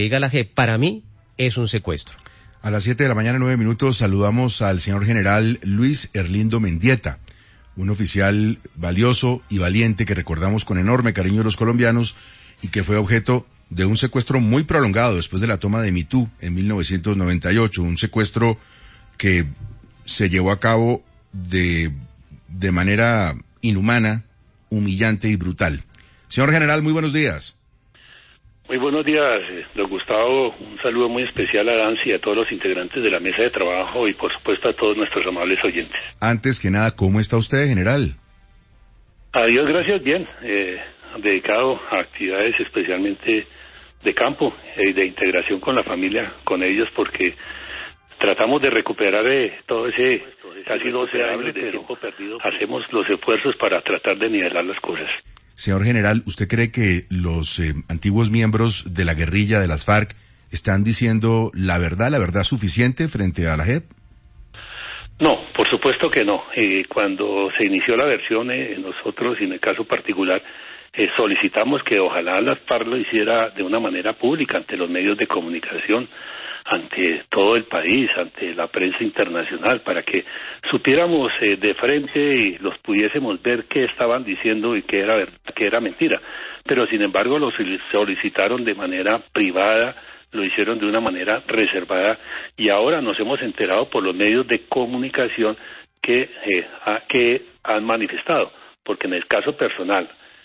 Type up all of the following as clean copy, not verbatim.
diga la JEP, para mí es un secuestro. A las 7 de la mañana, 9 minutos, saludamos al señor general Luis Erlindo Mendieta, un oficial valioso y valiente que recordamos con enorme cariño los colombianos y que fue objeto de un secuestro muy prolongado después de la toma de Mitú en 1998, un secuestro que se llevó a cabo de manera inhumana, humillante y brutal. Señor general, muy buenos días. Muy buenos días, don Gustavo. Un saludo muy especial a Dancy y a todos los integrantes de la mesa de trabajo y por supuesto a todos nuestros amables oyentes. Antes que nada, ¿cómo está usted, general? Adiós, gracias, bien. Dedicado a actividades especialmente de campo y de integración con la familia, con ellos, porque tratamos de recuperar todo ese casi 12 años de tiempo perdido. Hacemos los esfuerzos para tratar de nivelar las cosas. Señor general, ¿usted cree que los antiguos miembros de la guerrilla de las FARC están diciendo la verdad suficiente frente a la JEP? No, por supuesto que no. Cuando se inició la versión, nosotros, y en el caso particular, solicitamos que ojalá las FARC lo hiciera de una manera pública ante los medios de comunicación, ante todo el país, ante la prensa internacional, para que supiéramos de frente y los pudiésemos ver qué estaban diciendo y qué era verdad, qué era mentira. Pero sin embargo lo solicitaron de manera privada, lo hicieron de una manera reservada y ahora nos hemos enterado por los medios de comunicación que han manifestado, porque en el caso personal,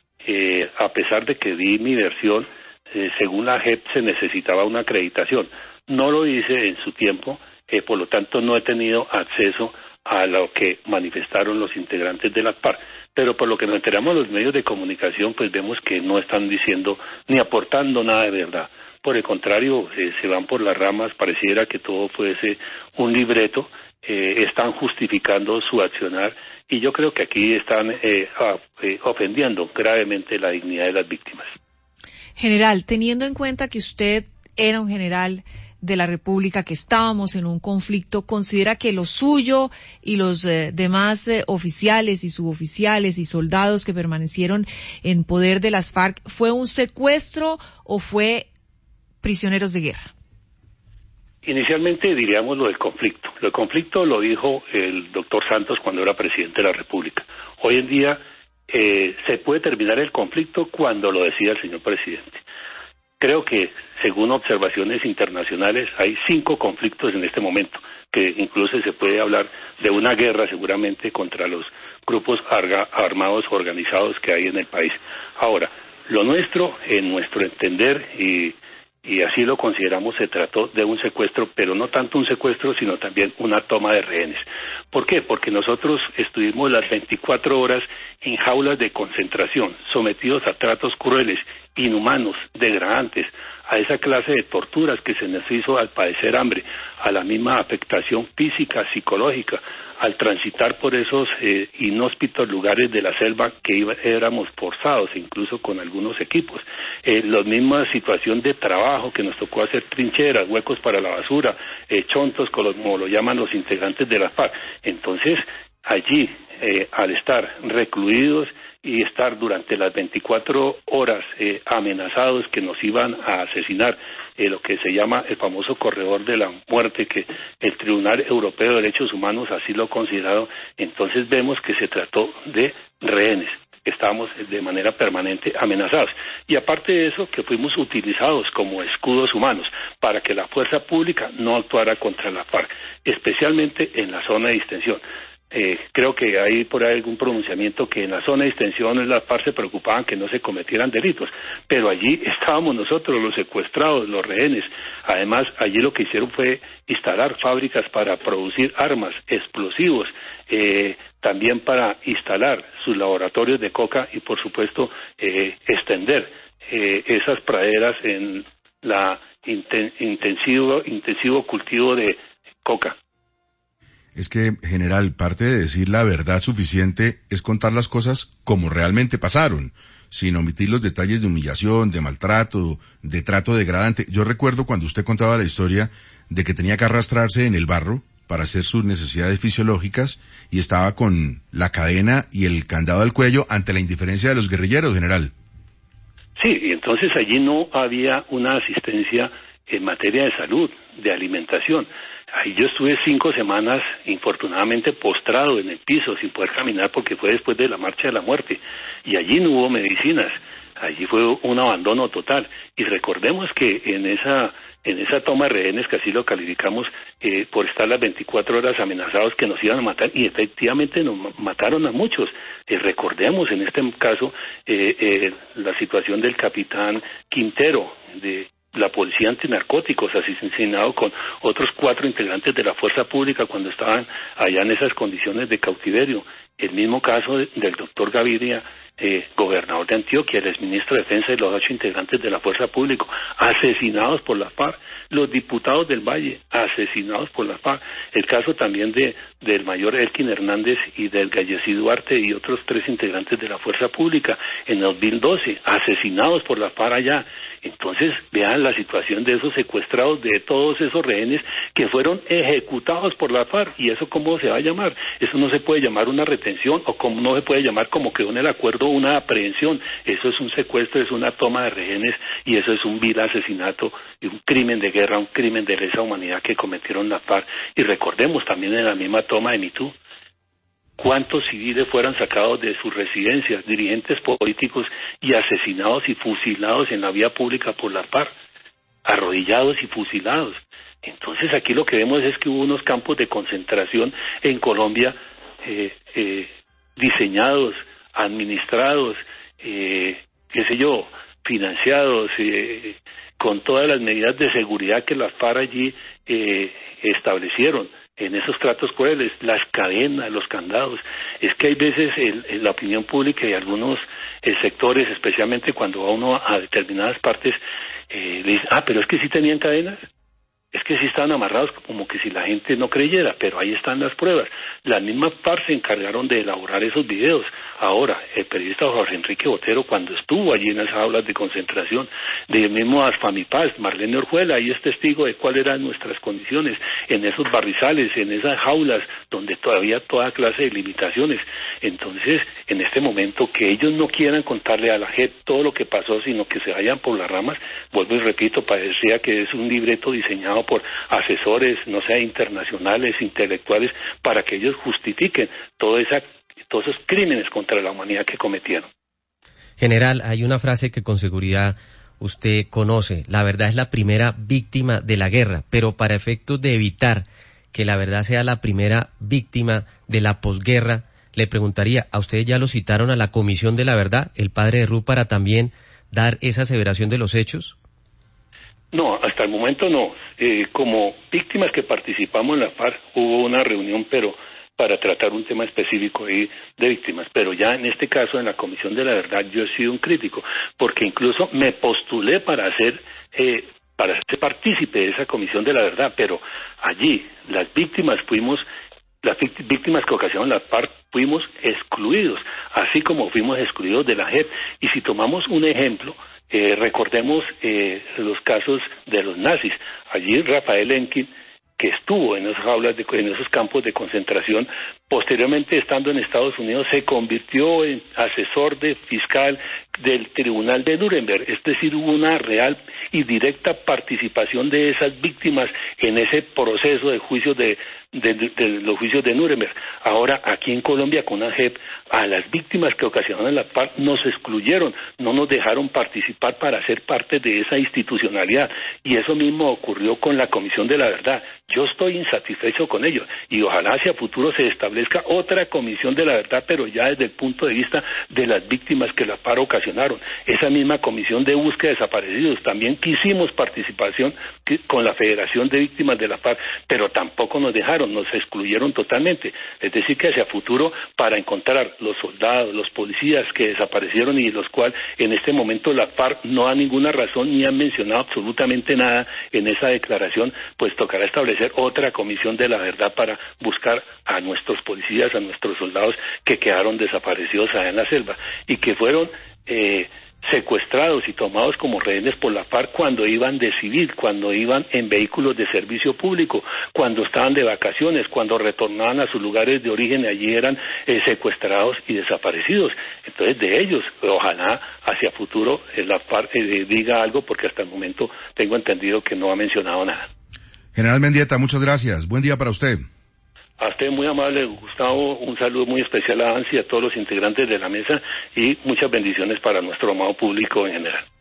a pesar de que di mi versión, según la JEP se necesitaba una acreditación. No lo hice en su tiempo, por lo tanto no he tenido acceso a lo que manifestaron los integrantes de las FARC, pero por lo que nos enteramos los medios de comunicación, pues vemos que no están diciendo ni aportando nada de verdad. Por el contrario, se van por las ramas, pareciera que todo fuese un libreto, están justificando su accionar y yo creo que aquí están ofendiendo gravemente la dignidad de las víctimas. General, teniendo en cuenta que usted era un general de la República, que estábamos en un conflicto, ¿considera que lo suyo y los demás oficiales y suboficiales y soldados que permanecieron en poder de las FARC fue un secuestro o fue prisioneros de guerra? Inicialmente diríamos lo del conflicto. El conflicto lo dijo el doctor Santos cuando era presidente de la República. Hoy en día se puede terminar el conflicto cuando lo decida el señor presidente. Creo que, según observaciones internacionales, hay 5 conflictos en este momento, que incluso se puede hablar de una guerra seguramente contra los grupos armados organizados que hay en el país. Ahora, lo nuestro, en nuestro entender, y así lo consideramos, se trató de un secuestro, pero no tanto un secuestro, sino también una toma de rehenes. ¿Por qué? Porque nosotros estuvimos las 24 horas en jaulas de concentración, sometidos a tratos crueles, inhumanos, degradantes, a esa clase de torturas que se nos hizo al padecer hambre, a la misma afectación física, psicológica, al transitar por esos inhóspitos lugares de la selva que éramos forzados, incluso con algunos equipos. La misma situación de trabajo que nos tocó hacer trincheras, huecos para la basura, chontos, como lo llaman los integrantes de la FARC. Entonces, allí, al estar recluidos y estar durante las 24 horas amenazados que nos iban a asesinar, lo que se llama el famoso corredor de la muerte, que el Tribunal Europeo de Derechos Humanos así lo ha considerado, entonces vemos que se trató de rehenes. Estábamos de manera permanente amenazados. Y aparte de eso, que fuimos utilizados como escudos humanos para que la fuerza pública no actuara contra la FARC, especialmente en la zona de distensión. Creo que hay por ahí algún pronunciamiento que en la zona de distensión las FARC se preocupaban que no se cometieran delitos, pero allí estábamos nosotros, los secuestrados, los rehenes. Además, allí lo que hicieron fue instalar fábricas para producir armas, explosivos, también para instalar sus laboratorios de coca y, por supuesto, extender esas praderas en la intensivo cultivo de coca. Es que, general, parte de decir la verdad suficiente es contar las cosas como realmente pasaron, sin omitir los detalles de humillación, de maltrato, de trato degradante. Yo recuerdo cuando usted contaba la historia de que tenía que arrastrarse en el barro para hacer sus necesidades fisiológicas y estaba con la cadena y el candado al cuello ante la indiferencia de los guerrilleros, general. Sí, y entonces allí no había una asistencia en materia de salud, de alimentación. Ahí yo estuve 5 semanas, infortunadamente, postrado en el piso, sin poder caminar, porque fue después de la marcha de la muerte, y allí no hubo medicinas, allí fue un abandono total. Y recordemos que en esa toma de rehenes, que así lo calificamos, por estar las 24 horas amenazados que nos iban a matar, y efectivamente nos mataron a muchos. Recordemos en este caso la situación del capitán Quintero, de la policía antinarcóticos, asesinado con otros 4 integrantes de la fuerza pública cuando estaban allá en esas condiciones de cautiverio. El mismo caso del doctor Gaviria, gobernador de Antioquia, el exministro de Defensa y los 8 integrantes de la fuerza pública, asesinados por la FARC. Los diputados del Valle, asesinados por la FARC. El caso también del mayor Elkin Hernández y del Gallecí Duarte y otros 3 integrantes de la fuerza pública en 2012, asesinados por la FARC allá. Entonces, vean la situación de esos secuestrados, de todos esos rehenes que fueron ejecutados por la FARC. ¿Y eso cómo se va a llamar? Eso no se puede llamar una retención, o como no se puede llamar, como quedó en el acuerdo, una aprehensión. Eso es un secuestro, es una toma de rehenes, y eso es un vil asesinato y un crimen de guerra, un crimen de lesa humanidad que cometieron la FARC. Y recordemos también en la misma toma de Mitú, cuántos civiles fueron sacados de sus residencias, dirigentes políticos, y asesinados y fusilados en la vía pública por la FARC, arrodillados y fusilados. Entonces aquí lo que vemos es que hubo unos campos de concentración en Colombia diseñados, administrados, financiados, con todas las medidas de seguridad que las FARC allí establecieron en esos tratos crueles, las cadenas, los candados. Es que hay veces en la opinión pública y algunos sectores, especialmente cuando va uno a determinadas partes, le dicen, pero es que sí tenían cadenas, es que sí estaban amarrados, como que si la gente no creyera, pero ahí están las pruebas. Las mismas FARC se encargaron de elaborar esos videos. Ahora, el periodista Jorge Enrique Botero, cuando estuvo allí en esas aulas de concentración, del mismo AFAMIPAS, Marlene Orjuela, ahí es testigo de cuáles eran nuestras condiciones, en esos barrizales, en esas jaulas, donde todavía toda clase de limitaciones. Entonces, en este momento, que ellos no quieran contarle a la JEP todo lo que pasó, sino que se vayan por las ramas, vuelvo y repito, parecía que es un libreto diseñado por asesores, no sé, internacionales, intelectuales, para que ellos justifiquen todos esos crímenes contra la humanidad que cometieron. General, hay una frase que con seguridad usted conoce: la verdad es la primera víctima de la guerra, pero para efectos de evitar que la verdad sea la primera víctima de la posguerra, le preguntaría, ¿a ustedes ya lo citaron a la Comisión de la Verdad, el padre de Ru, para también dar esa aseveración de los hechos? No, hasta el momento no. Como víctimas que participamos en la FARC, hubo una reunión, pero para tratar un tema específico ahí de víctimas, pero ya en este caso en la Comisión de la Verdad yo he sido un crítico, porque incluso me postulé para ser partícipe de esa Comisión de la Verdad, pero allí las víctimas que ocasionaron la FARC fuimos excluidos, así como fuimos excluidos de la JEP. Y si tomamos un ejemplo, recordemos los casos de los nazis. Allí Rafael Enkin, que estuvo en esas aulas, en esos campos de concentración, posteriormente estando en Estados Unidos se convirtió en asesor de fiscal del Tribunal de Nuremberg, es decir, hubo una real y directa participación de esas víctimas en ese proceso de juicios de los juicios de Nuremberg. Ahora, aquí en Colombia, con la JEP, a las víctimas que ocasionaron la FARC nos excluyeron, no nos dejaron participar para ser parte de esa institucionalidad, y eso mismo ocurrió con la Comisión de la Verdad. Yo estoy insatisfecho con ello, y ojalá hacia futuro se establezca otra Comisión de la Verdad, pero ya desde el punto de vista de las víctimas que la FARC ocasionaron. Esa misma Comisión de Búsqueda de Desaparecidos, también quisimos participación con la Federación de Víctimas de la FARC, pero tampoco nos dejaron, nos excluyeron totalmente. Es decir, que hacia futuro, para encontrar los soldados, los policías que desaparecieron y los cuales en este momento la FARC no da ninguna razón ni han mencionado absolutamente nada en esa declaración, pues tocará establecer otra Comisión de la Verdad para buscar a nuestros policías, a nuestros soldados que quedaron desaparecidos allá en la selva y que fueron secuestrados y tomados como rehenes por la FARC cuando iban de civil, cuando iban en vehículos de servicio público, cuando estaban de vacaciones, cuando retornaban a sus lugares de origen y allí eran secuestrados y desaparecidos. Entonces de ellos, ojalá hacia futuro la FARC diga algo, porque hasta el momento tengo entendido que no ha mencionado nada. General Mendieta, muchas gracias. Buen día para usted. A usted muy amable, Gustavo, un saludo muy especial a Ansi y a todos los integrantes de la mesa y muchas bendiciones para nuestro amado público en general.